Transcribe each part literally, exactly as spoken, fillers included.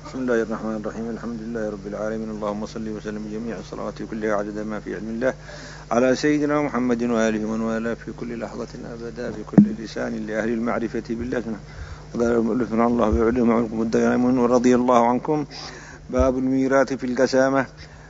بسم الله الرحمن الرحيم. الحمد لله رب العالمين. اللهم صل وسلم جميع الصلوات كلها عدد ما في علم الله على سيدنا محمد وآله ومن والاه في كل لحظة أبدا في كل لسان لأهل المعرفة بالله. وقال المؤلف رحمه الله بعلم عنكم الدائمون ورضي الله عنكم. باب الميراث في القسامة.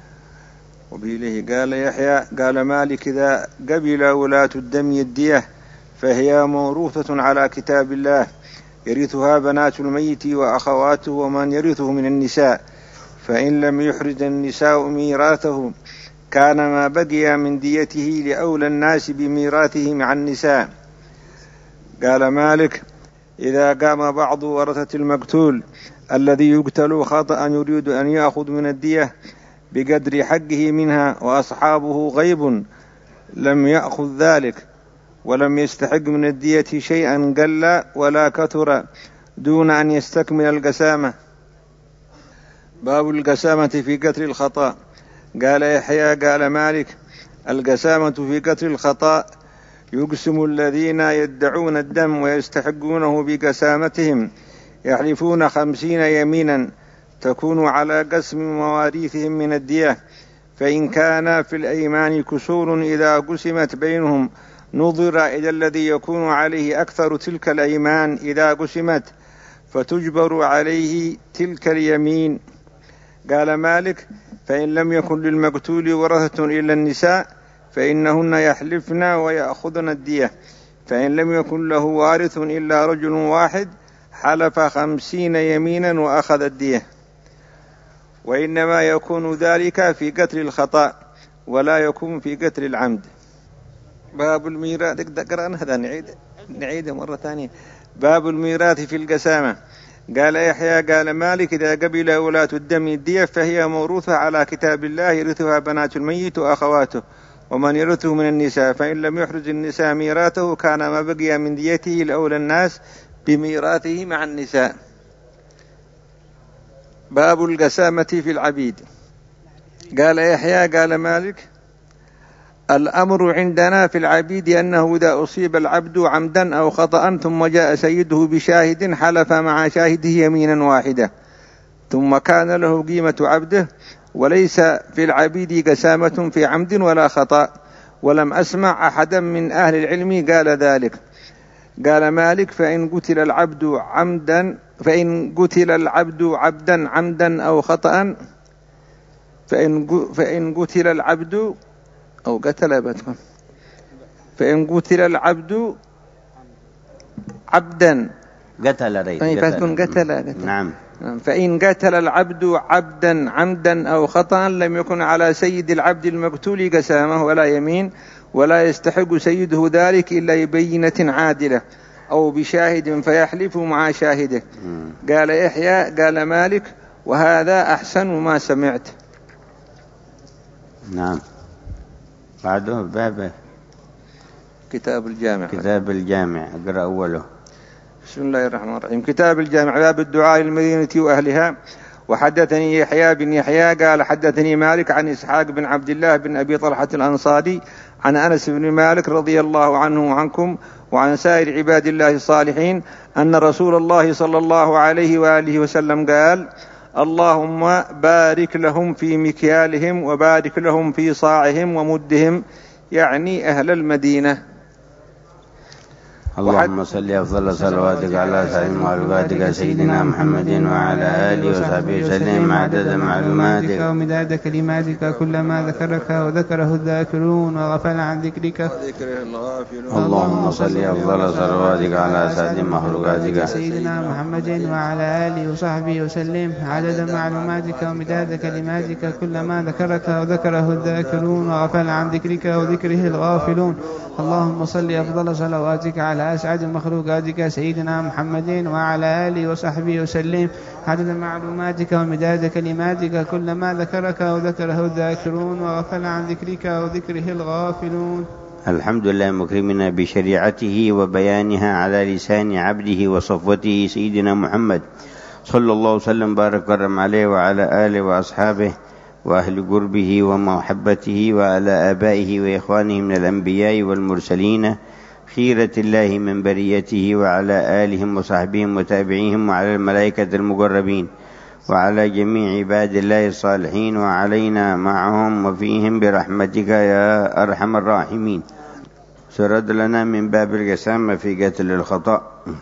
وبإليه قال يحيى قال مالك إذا قبل ولاة الدم الدية فهي موروثة على كتاب الله يرثها بنات الميت وأخواته ومن يرثه من النساء، فإن لم يحرز النساء ميراثه كان ما بقي من ديته لأولى الناس بميراثه مع النساء. قال مالك إذا قام بعض ورثة المقتول الذي يقتل خطأ يريد أن يأخذ من الدية بقدر حقه منها وأصحابه غيب لم يأخذ ذلك ولم يستحق من الدية شيئا قل ولا كثر دون أن يستكمل القسامة. باب القسامة في قتل الخطأ. قال يحيى قال مالك القسامة في قتل الخطأ يقسم الذين يدعون الدم ويستحقونه بقسامتهم يحلفون خمسين يمينا تكون على قسم مواريثهم من الدية، فإن كان في الأيمان كسور إذا قسمت بينهم نظر إلى الذي يكون عليه أكثر تلك الأيمان إذا قسمت فتجبر عليه تلك اليمين. قال مالك فإن لم يكن للمقتول ورثة إلا النساء فإنهن يحلفن ويأخذن الدية، فإن لم يكن له وارث إلا رجل واحد حلف خمسين يمينا وأخذ الدية، وإنما يكون ذلك في قتل الخطأ ولا يكون في قتل العمد. باب الميراث. قرأنا هذا نعيد نعيده مرة ثانية. باب الميراث في القسامة. قال يحيى قال مالك إذا قبل ولاة الدم الدية فهي موروثة على كتاب الله يرثها بنات الميت وأخواته ومن يرثه من النساء، فإن لم يحرز النساء ميراثه كان ما بقي من ديته لأولى الناس بميراثه مع النساء. باب القسامة في العبيد. قال يحيى قال مالك الأمر عندنا في العبيد أنه إذا أصيب العبد عمدا أو خطأ ثم جاء سيده بشاهد حلف مع شاهده يمينا واحدة ثم كان له قيمة عبده وليس في العبيد قسامة في عمد ولا خطأ، ولم أسمع أحدا من أهل العلم قال ذلك. قال مالك فإن قتل العبد عمدا فإن قتل العبد عبدا عمدا أو خطأ فإن فإن قتل العبد أو قتل بتكون فإن قتل العبد عبدا قتل ريت فإن قتل, قتل نعم فإن قتل العبد عبدا عمدا أو خطأ لم يكن على سيد العبد المقتول قسامة ولا يمين، ولا يستحق سيده ذلك إلا ببينة عادلة أو بشاهد فيحلف مع شاهده. قال يحيى قال مالك وهذا أحسن ما سمعت. نعم. بعده باب كتاب الجامع. كتاب الجامع اقرأ أوله. بسم الله الرحمن الرحيم. كتاب الجامع. باب الدعاء للمدينة وأهلها. وحدثني يحيى بن يحيى قال حدثني مالك عن إسحاق بن عبد الله بن أبي طلحة الأنصاري عن أنس بن مالك رضي الله عنه وعنكم وعن سائر عباد الله الصالحين أن رسول الله صلى الله عليه وآله وسلم قال اللهم بارك لهم في مكيالهم وبارك لهم في صاعهم ومدهم، يعني أهل المدينة. اللهم صل أفضل صلواتك على سيد معلوماتك سيدنا محمد وعلى آله وصحبه وسلم عدد معلوماتك ومداد كلماتك كلما ذكرك وذكره الذاكرون وغفل عن ذكرك. اللهم صل أفضل صلواتك على سيد مخلوقاتك سيدنا محمد وعلى آله وصحبه وسلم عدد معلوماتك ومداد كلماتك كلما ذكرك وذكره الذاكرون وغفل عن ذكرك وذكره الغافلون. اللهم صل أفضل صلواتك على أسعد مخلوقاتك سيدنا محمد وعلى آله وصحبه وسلم عدد معلوماتك ومداد كلماتك كلما ذكرك وذكره الذاكرون وغفل عن ذكرك وذكره الغافلون. الحمد لله مكرمنا بشريعته وبيانها على لسان عبده وصفوته سيدنا محمد صلى الله وسلم بارك وكرم عليه وعلى آله وأصحابه وأهل قربه ومحبته وعلى آبائه وإخوانه من الأنبياء والمرسلين خيرة الله من بريته وعلى آلهم وصحبهم وتابعيهم وعلى الملائكة المقربين وعلى جميع عباد الله الصالحين وعلينا معهم وفيهم برحمتك يا أرحم الراحمين. سرد لنا من باب القسامة في قتل الخطأ.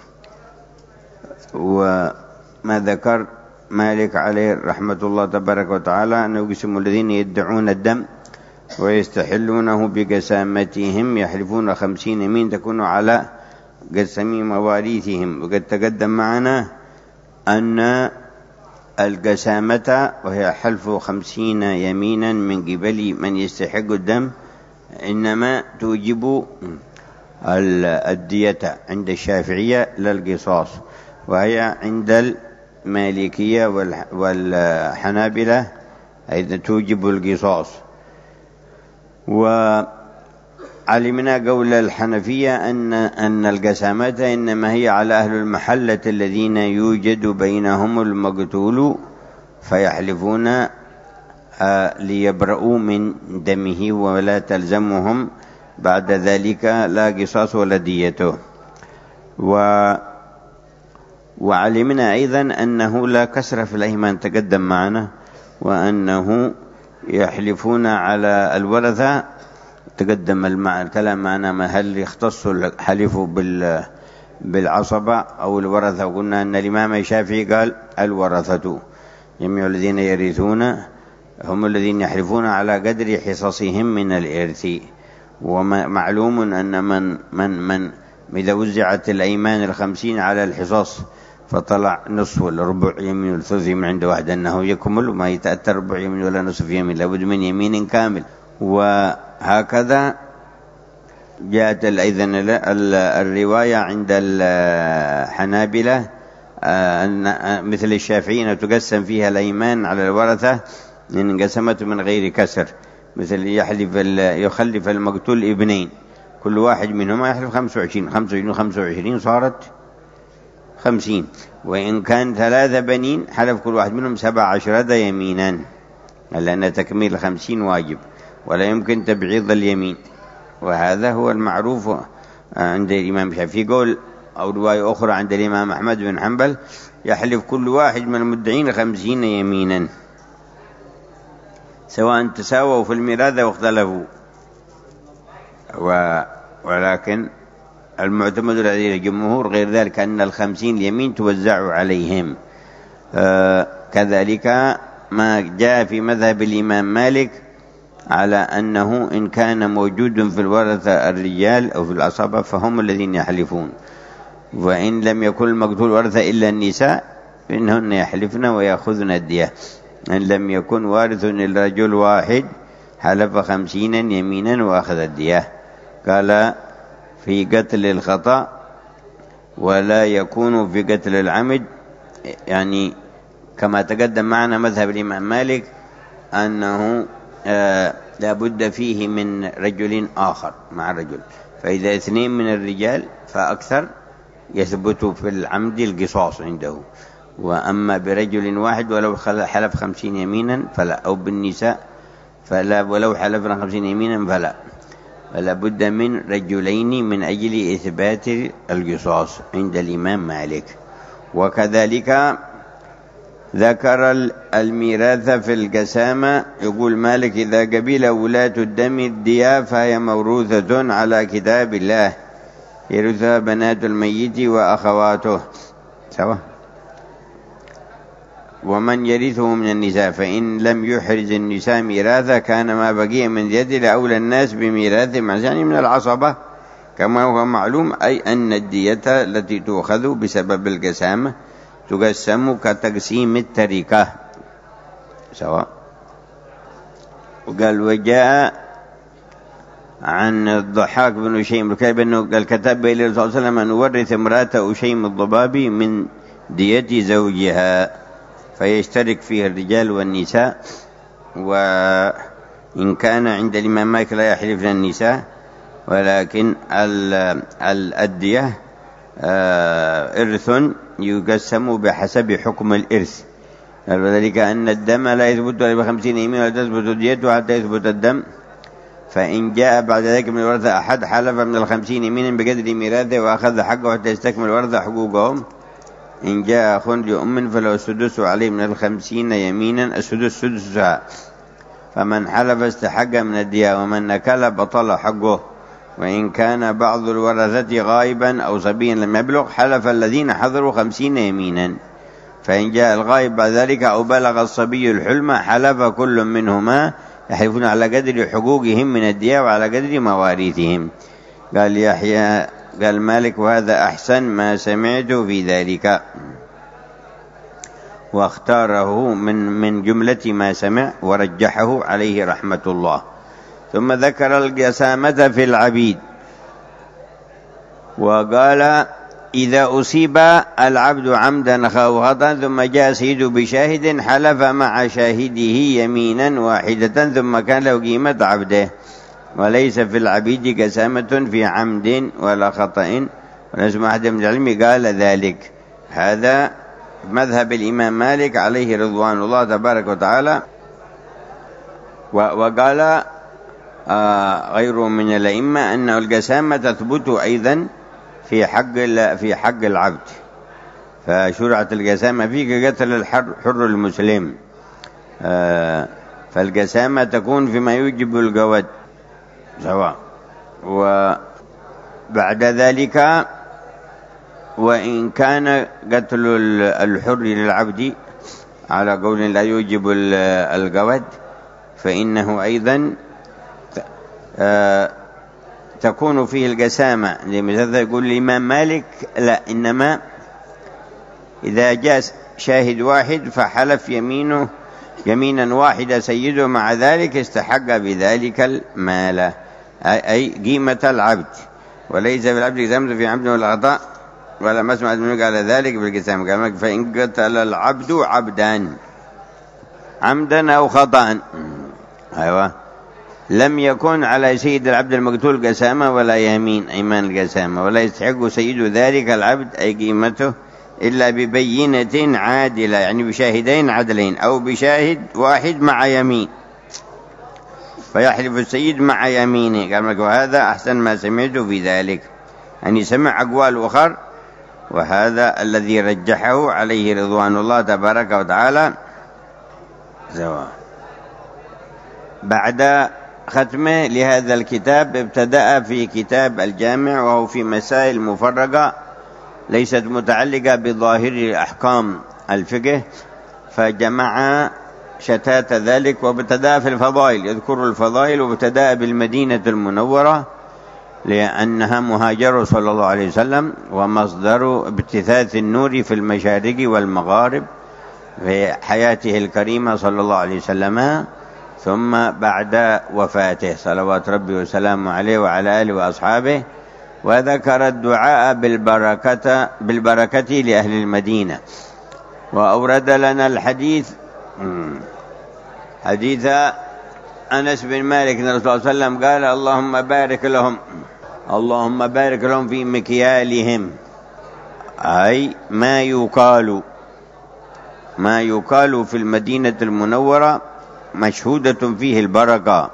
وما ذكر مالك عليه رحمة الله تبارك وتعالى أنه يقسم الذين يدعون الدم ويستحلونه بقسامتهم، يحلفون خمسين يمين تكون على قسم مواريثهم. وقد تقدم معنا أن القسامة وهي حلف خمسين يمينا من قبل من يستحق الدم إنما توجب الدية عند الشافعية للقصاص، وهي عند المالكية والحنابلة أيضا توجب القصاص. وعلمنا قول الحنفية أن أن القسامة إنما هي على أهل المحلة الذين يوجد بينهم المقتول فيحلفون ليبرؤوا من دمه ولا تلزمهم بعد ذلك لا قصاص ولا ديته. و وعلمنا أيضا أنه لا كسر في الأيمان تقدم معنا، وأنه يحلفون على الورثة تقدم الكلام معنا هل يختص الحلف بالعصبة أو الورثة. وقلنا أن الإمام الشافعي قال الورثة جميع الذين يرثون هم الذين يحلفون على قدر حصصهم من الإرث. ومعلوم أن من من من إذا وزعت الأيمان الخمسين على الحصص فطلع نصف الربع يمين والثلث من عند واحد أنه يكمل، وما يتأثر ربع يمين ولا نصف يمين، لابد من يمين كامل. وهكذا جاءت أيضا الرواية عند الحنابلة أن مثل الشافعيين تقسم فيها الأيمان على الورثة إن انقسمت من غير كسر، مثل يحلف يخلف المقتول ابنين كل واحد منهما يحلف خمسة وعشرين خمسة وعشرين خمسة وعشرين صارت خمسين، وإن كان ثلاثة بنين حلف كل واحد منهم سبع عشرة يمينا، لأن تكميل خمسين واجب ولا يمكن تبعيض اليمين. وهذا هو المعروف عند الإمام الشافعي. قول أو رواية أخرى عند الإمام أحمد بن حنبل يحلف كل واحد من المدعين خمسين يمينا سواء تساووا في الميراث واختلفوا. ولكن المعتمد الذي الجمهور غير ذلك أن الخمسين يمين توزع عليهم. آه كذلك ما جاء في مذهب الإمام مالك على أنه إن كان موجود في الورثة الرجال أو في العصبة فهم الذين يحلفون، وإن لم يكن المقتول ورثة إلا النساء فإنهن يحلفن ويأخذن الدية. إن لم يكن وارث إلا رجل واحد حلف خمسين يمينا وأخذ الدية. قال في قتل الخطأ ولا يكون في قتل العمد، يعني كما تقدم معنا مذهب الإمام مالك أنه آه لا بد فيه من رجل آخر مع الرجل، فإذا اثنين من الرجال فأكثر يثبت في العمد القصاص عنده. وأما برجل واحد ولو حلف خمسين يمينا فلا، أو بالنساء فلا ولو حلفنا خمسين يمينا فلا، فلا بد من رجلين من أجل إثبات القصاص عند الإمام مالك. وكذلك ذكر الميراث في القسامة. يقول مالك إذا قبل ولاة الدم الدية فهي موروثة على كتاب الله يرثها بنات الميت وأخواته سوا، ومن يرثه من النساء فإن لم يحرز النساء ميراثا كان ما بقي من يد لأولى الناس بميراث معزاني من العصبة كما هو معلوم، أي أن الدية التي تؤخذ بسبب القسامة تقسم كتقسيم التركة سواء. وقال وجاء عن الضحاك بن أشيم الكلب أنه قال كتب إلى الرسول صلى الله عليه وسلم أن نورث امرأة أشيم الضبابي من دية زوجها فيشترك فيه الرجال والنساء. وإن كان عند الإمام مالك لا يحلفن النساء، ولكن الدية إرث يقسم بحسب حكم الإرث، وذلك أن الدم لا يثبت إلا بخمسين يمين ولا تثبت ديته حتى يثبت الدم. فإن جاء بعد ذلك من الورثة أحد حلف من الخمسين يمينا بقدر ميراثه وأخذ حقه حتى يستكمل الورثة حقوقهم إن جاء أخ لأم فله السدس عليه من الخمسين يمينا، السدس سدسها، فمن حلف استحق من الدية، ومن نكل بطل حقه. وإن كان بعض الورثة غائبا أو صبيا لم يبلغ حلف الذين حضروا خمسين يمينا، فإن جاء الغائب بعد ذلك أو بلغ الصبي الحلم حلف كل منهما، يحلفون على قدر حقوقهم من الدية وعلى قدر مواريثهم. قال يحيى قال مالك وهذا أحسن ما سمعت في ذلك، واختاره من من جملة ما سمع ورجحه عليه رحمة الله. ثم ذكر القسامة في العبيد وقال إذا أصيب العبد عمدا أو خطأ ثم جاء سيد بشاهد حلف مع شاهده يمينا واحدة ثم كان له قيمة عبده، وليس في العبيد قسامة في عمد ولا خطأ، ونسمع أحد من العلم قال ذلك. هذا مذهب الإمام مالك عليه رضوان الله تبارك وتعالى. وقال آه غيره من الأئمة أن القسامة تثبت أيضا في حق في حق العبد، فشرعت القسامة فيه كقتل الحر حر المسلم، آه فالقسامة تكون فيما يوجب القود سواء. وبعد ذلك وإن كان قتل الحر للعبد على قول لا يوجب القود فإنه أيضا آه تكون فيه القسامة. لماذا يقول الإمام مالك لا، إنما إذا جاء شاهد واحد فحلف يمينه يمينا واحدة سيده مع ذلك استحق بذلك المال، أي قيمة العبد، وليس في العبد قسامة في عمد ولا خطأ، ولا مسمع منك على ذلك بالقسامة. فإن قتل العبد عبدا عمدا أو خطأ أيوة لم يكن على سيد العبد المقتول قسامة ولا يمين أيمان القسامة، ولا يستحق سيد ذلك العبد أي قيمته إلا ببينة عادلة، يعني بشاهدين عدلين أو بشاهد واحد مع يمين، فيحلف السيد مع يمينه. قال وهذا أحسن ما سمعت في ذلك، يعني سمع أقوال أخر، وهذا الذي رجحه عليه رضوان الله تبارك وتعالى. زوا. بعد ختمه لهذا الكتاب ابتدأ في كتاب الجامع، وهو في مسائل مفرقة ليست متعلقة بظاهر أحكام الفقه، فجمع شتات ذلك. وابتدأ في الفضائل، يذكر الفضائل، وابتدأ بالمدينة المنورة لأنها مهاجر صلى الله عليه وسلم ومصدر ابتثاث النور في المشارق والمغارب في حياته الكريمة صلى الله عليه وسلم، ثم بعد وفاته صلوات ربي وسلامه عليه وعلى آله وأصحابه. وذكر الدعاء بالبركة, بالبركة لأهل المدينة. وأورد لنا الحديث حديث أنس بن مالك أن الرسول صلى الله عليه وسلم قال اللهم بارك لهم اللهم بارك لهم في مكيالهم، أي ما يقال ما يقال في المدينة المنورة مشهودة فيه البركة،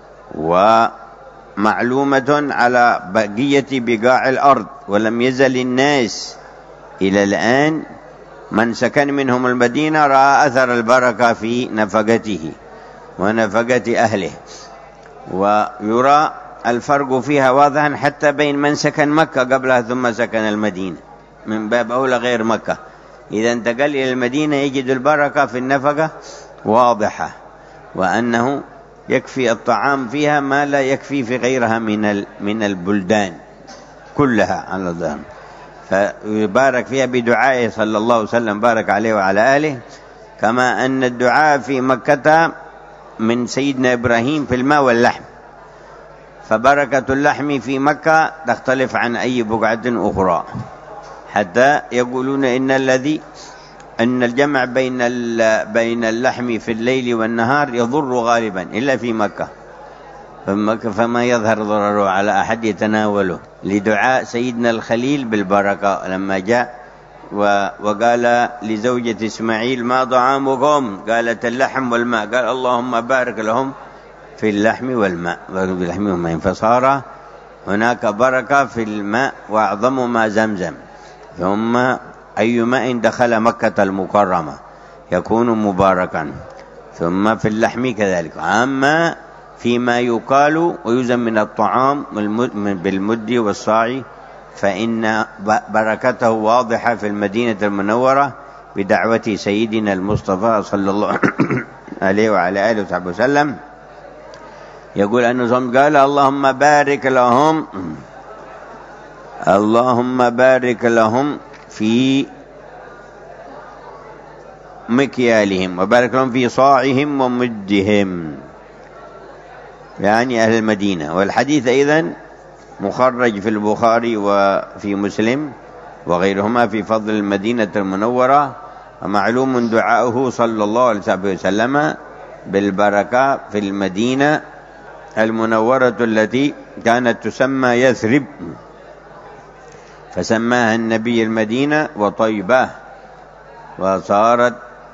ومعلومة على بقية بقاع الأرض، ولم يزل الناس إلى الآن من سكن منهم المدينة رأى أثر البركة في نفقته ونفقة أهله، ويرى الفرق فيها واضحا حتى بين من سكن مكة قبلها ثم سكن المدينة، من باب أولى غير مكة إذا انتقل إلى المدينة يجد البركة في النفقة واضحة، وأنه يكفي الطعام فيها ما لا يكفي في غيرها من من البلدان كلها على الظاهر. فيبارك فيها بدعائه صلى الله عليه وسلم بارك عليه وعلى آله، كما أن الدعاء في مكة من سيدنا إبراهيم في الماء واللحم، فبركة اللحم في مكة تختلف عن أي بقعة أخرى، حتى يقولون إن الذي أن الجمع بين بين اللحم في الليل والنهار يضر غالبا إلا في مكة، فما يظهر ضرره على أحد يتناوله، لدعاء سيدنا الخليل بالبركة لما جاء وقال لزوجة إسماعيل ما طعامكم؟ قالت اللحم والماء، قال اللهم بارك لهم في اللحم والماء، بارك في اللحم والماء، فصار هناك بركة في الماء وأعظم ما زمزم. ثم أي ماء دخل مكة المكرمة يكون مباركا. ثم في اللحم كذلك. أما فيما يقال ويوزن من الطعام بالمد والصاع فإن بركته واضحة في المدينة المنورة بدعوة سيدنا المصطفى صلى الله عليه وعلى آله وصحبه وسلم. يقول أنه قال اللهم بارك لهم اللهم بارك لهم في مكيالهم وبارك لهم في صاعهم ومدهم، يعني أهل المدينة. والحديث أيضا مخرج في البخاري وفي مسلم وغيرهما في فضل المدينة المنورة. ومعلوم دعاؤه صلى الله عليه وسلم بالبركة في المدينة المنورة التي كانت تسمى يثرب، فسماها النبي المدينة وطيبة، وصارت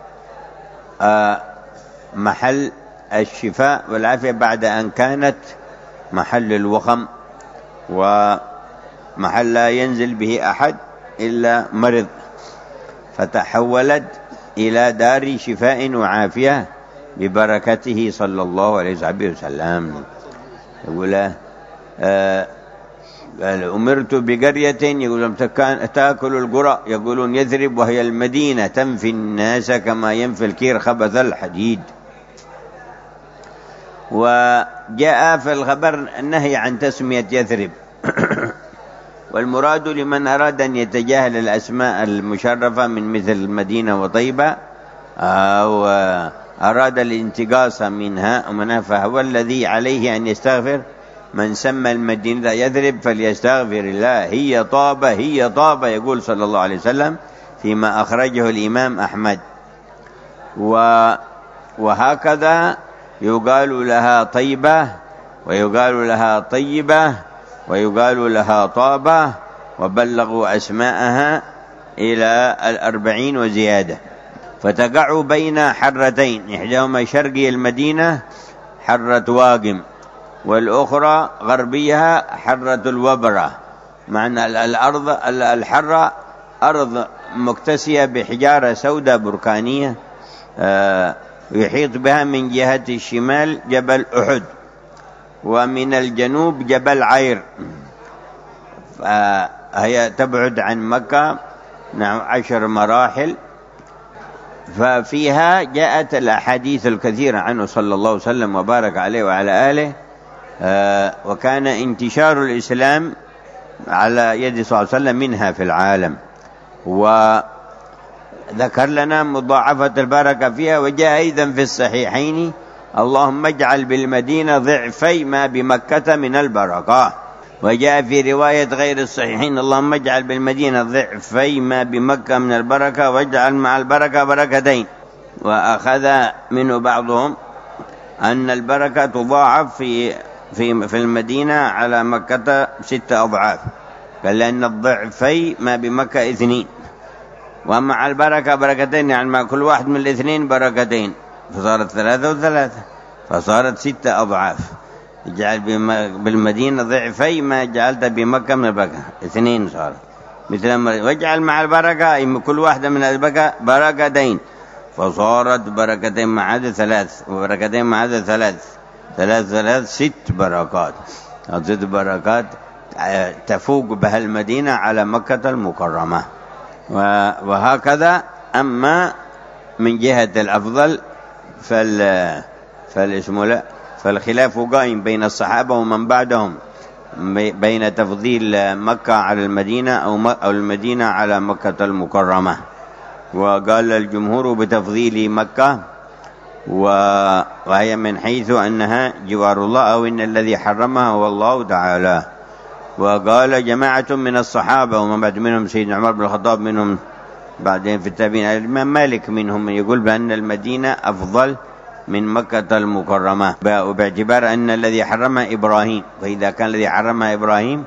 محل الشفاء والعافية بعد أن كانت محل الوخم ومحل لا ينزل به أحد إلا مرض، فتحولت إلى دار شفاء وعافية ببركته صلى الله عليه وسلم. يقول آه أمرت بقرية يقولون تأكل القرى، يقولون يثرب وهي المدينة تنفي الناس كما ينفي الكير خبث الحديد. وجاء في الخبر النهي عن تسمية يثرب والمراد لمن أراد أن يتجاهل الأسماء المشرفة من مثل المدينة وطيبة أو أراد الانتقاص منها ومنها، فهو الذي عليه أن يستغفر. من سمى المدينة يثرب فليستغفر الله، هي طابة هي طابة، يقول صلى الله عليه وسلم فيما أخرجه الإمام أحمد. وهكذا يقال لها طيبة ويقال لها طيبة ويقال لها طابة، وبلغوا أسماءها إلى الأربعين وزيادة. فتقع بين حرتين، إحداهما شرقي المدينة حرة واقم، والأخرى غربيها حرة الوبرة. معنى الأرض الحرة أرض مكتسية بحجارة سوداء بركانية يحيط بها من جهة الشمال جبل أحد ومن الجنوب جبل عير، فهي تبعد عن مكة نحو عشر مراحل. ففيها جاءت الأحاديث الكثيرة عنه صلى الله عليه وسلم وبارك عليه وعلى آله. وكان انتشار الإسلام على يد صلى الله عليه وسلم منها في العالم، وذكر لنا مضاعفة البركة فيها. وجاء أيضا في الصحيحين اللهم اجعل بالمدينة ضعفي ما بمكة من البركة. وجاء في رواية غير الصحيحين اللهم اجعل بالمدينة ضعفي ما بمكة من البركة واجعل مع البركة بركتين. وأخذ منه بعضهم أن البركة تضاعف في في في المدينة على مكة ستة أضعاف، قال لأن الضعفي ما بمكة اثنين، ومع البركة بركتين، يعني مع كل واحد من الاثنين بركتين، فصارت ثلاثة وثلاثة، فصارت ستة أضعاف. اجعل بالمدينة ضعفي ما جعلت بمكة من البركة، اثنين صارت مثل ما واجعل مع البركة كل واحدة من البركة بركتين، فصارت بركتين مع هذا ثلاث وبركتين مع هذا ثلاث ثلاث ثلاث ست بركات. ست بركات تفوق بها المدينة على مكة المكرمة. وهكذا. أما من جهة الأفضل فال فالاسم فالخلاف قائم بين الصحابة ومن بعدهم بين تفضيل مكة على المدينة أو المدينة على مكة المكرمة. وقال الجمهور بتفضيل مكة، وهي من حيث أنها جوار الله أو إن الذي حرمها هو الله تعالى. وقال جماعة من الصحابة ومن بعد منهم سيدنا عمر بن الخطاب، منهم بعدين في التابعين الإمام مالك منهم، يقول بأن المدينة أفضل من مكة المكرمة، وباعتبار أن الذي حرمها إبراهيم، فإذا كان الذي حرمها إبراهيم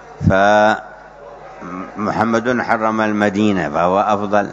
فمحمد حرم المدينة فهو أفضل.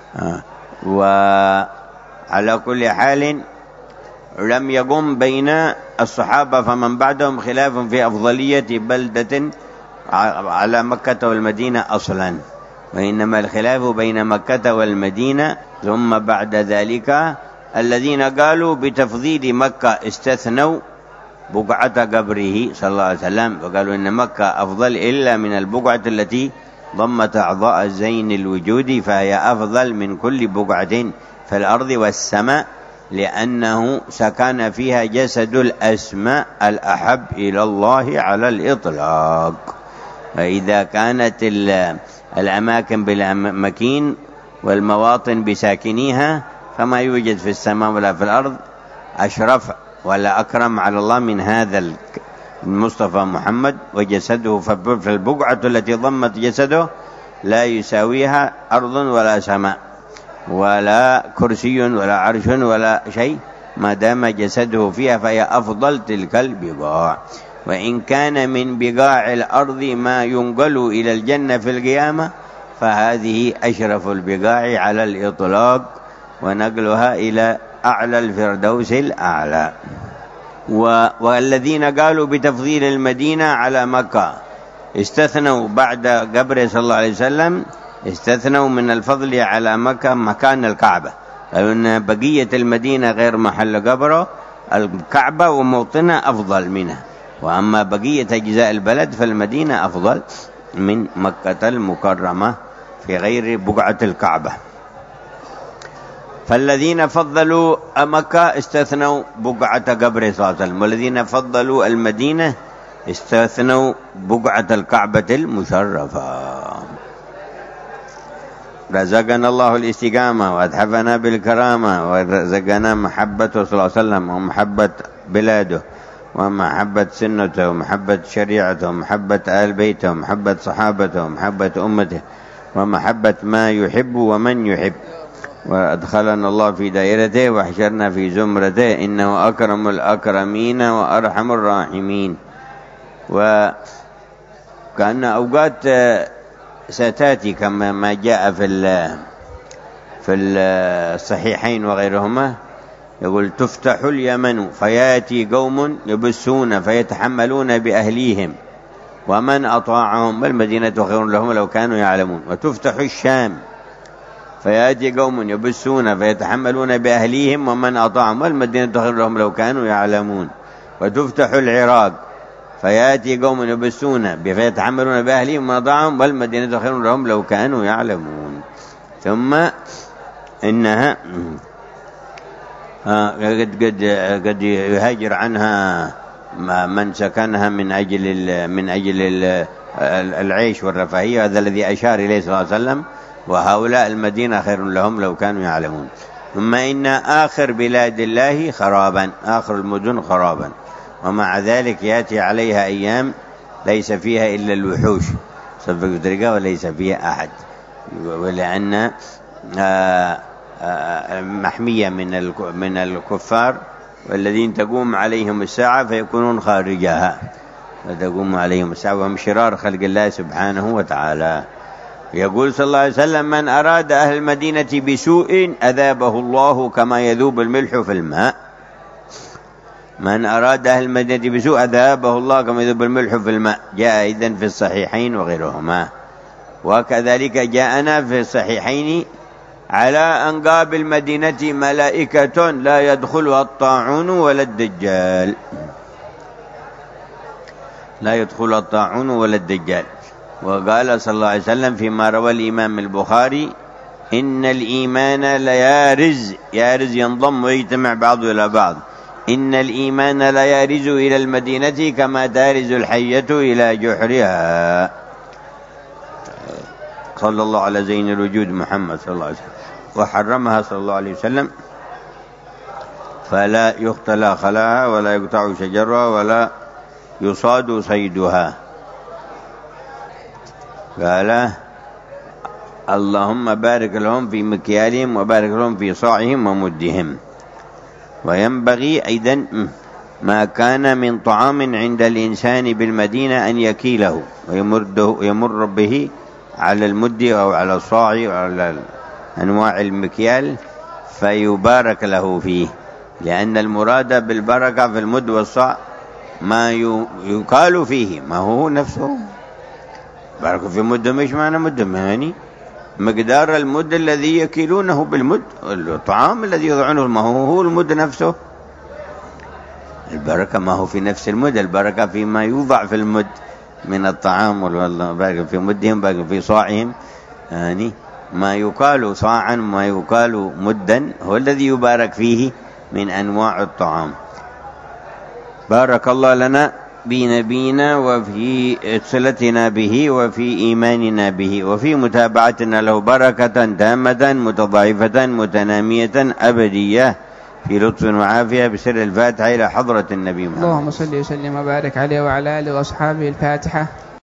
وعلى كل حال لم يقم بين الصحابة فمن بعدهم خلاف في أفضلية بلدة على مكة والمدينة أصلا، وإنما الخلاف بين مكة والمدينة. ثم بعد ذلك الذين قالوا بتفضيل مكة استثنوا بقعة قبره صلى الله عليه وسلم، وقالوا إن مكة أفضل إلا من البقعة التي ضمت أعضاء زين الوجود، فهي أفضل من كل بقعة في الأرض والسماء، لأنه سكن فيها جسد الأسماء الأحب إلى الله على الإطلاق. فإذا كانت الأماكن بالمكين والمواطن بساكنيها، فما يوجد في السماء ولا في الأرض أشرف ولا أكرم على الله من هذا المصطفى محمد وجسده. فالبقعة التي ضمت جسده لا يساويها أرض ولا سماء ولا كرسي ولا عرش ولا شيء، ما دام جسده فيها فهي أفضل تلك البقاع. وإن كان من بقاع الأرض ما ينقل إلى الجنة في القيامة، فهذه أشرف البقاع على الإطلاق، ونقلها إلى أعلى الفردوس الأعلى. والذين قالوا بتفضيل المدينة على مكة استثنوا بعد قبره صلى الله عليه وسلم، استثنوا من الفضل على مكة مكان الكعبة، قالوا أن بقية المدينة غير محل قبره، الكعبة وموطنها أفضل منها، وأما بقية أجزاء البلد فالمدينة أفضل من مكة المكرمة في غير بقعة الكعبة. فالذين فضلوا مكة استثنوا بقعة قبره صلى الله عليه وسلم، والذين فضلوا المدينة استثنوا بقعة الكعبة المشرفة. رزقنا الله الاستقامة وأتحفنا بالكرامة، ورزقنا محبته صلى الله عليه وسلم ومحبة بلاده ومحبة سنته ومحبة شريعته ومحبة آل بيته ومحبة صحابته ومحبة أمته ومحبة ما يحب ومن يحب، وأدخلنا الله في دائرته وحشرنا في زمرته، إنه أكرم الأكرمين وأرحم الراحمين. وكأن أوقات ستاتي كما ما جاء في في الصحيحين وغيرهما، يقول تفتح اليمن فياتي قوم يبسون فيتحملون بأهليهم ومن أطاعهم والمدينة خير لهم لو كانوا يعلمون. وتفتح الشام فياتي قوم يبسون فيتحملون بأهليهم ومن أطاعهم والمدينة خير لهم لو كانوا يعلمون. وتفتح العراق فياتي قوم يبسون فيتحملون بأهليهم ومن أطاعهم والمدينة خير لهم لو كانوا يعلمون. ثم إنها قد قد قد يهاجر عنها من سكنها من أجل من أجل العيش والرفاهية، هذا الذي أشار إليه صلى الله عليه وسلم، وهؤلاء المدينة خير لهم لو كانوا يعلمون. ثم إن آخر بلاد الله خرابا، آخر المدن خرابا، ومع ذلك يأتي عليها أيام ليس فيها إلا الوحوش صفق طريقة وليس فيها أحد، ولأن محمية من من الكفار والذين تقوم عليهم الساعة فيكونون خارجها، فتقوم عليهم الساعة وهم شرار خلق الله سبحانه وتعالى. يقول صلى الله عليه وسلم من أراد أهل المدينة بسوء أذابه الله كما يذوب الملح في الماء. من أراد أهل المدينة بسوء أذابه الله كما يذوب الملح في الماء، جاء إذن في الصحيحين وغيرهما. وكذلك جاءنا في الصحيحين على أنقاب المدينة ملائكة لا يدخلها الطاعون ولا الدجال، لا يدخلها الطاعون ولا الدجال. وقال صلى الله عليه وسلم فيما روى الإمام البخاري إن الإيمان ليارز، يارز ينضم ويجتمع بعضه إلى بعض، إن الإيمان ليارز إلى المدينة كما تارز الحية إلى جحرها. صلى الله على زين الوجود محمد صلى الله عليه وسلم. وحرمها صلى الله عليه وسلم فلا يختلى خلاها ولا يقطع شجرها ولا يصاد صيدها. قال اللهم بارك لهم في مكيالهم وبارك لهم في صاعهم ومدهم. وينبغي أيضا ما كان من طعام عند الإنسان بالمدينة أن يكيله ويمرده يمر به على المد أو على الصاع أو على أنواع المكيال فيبارك له فيه، لأن المراد بالبركة في المد والصاع ما يقال فيه، ما هو نفسه بارك في مد، مش معنى مد يعني مقدار المد الذي يكيلونه بالمد، الطعام الذي يضعونه ما هو هو المد نفسه. البركة ما هو في نفس المد، البركة فيما يوضع في المد من الطعام، والله باقي في مدهم باقي في صاعهم، يعني ما يقال صاعا ما يقال مدا هو الذي يبارك فيه من أنواع الطعام. بارك الله لنا بنبينا وفي صلتنا به وفي إيماننا به وفي متابعتنا له بركة تامة متضاعفة متنامية أبدية في لطف وعافية بسر الفاتحة إلى حضرة النبي محمد. اللهم صل وسلم وبارك عليه وعلى آله وأصحابه. الفاتحة.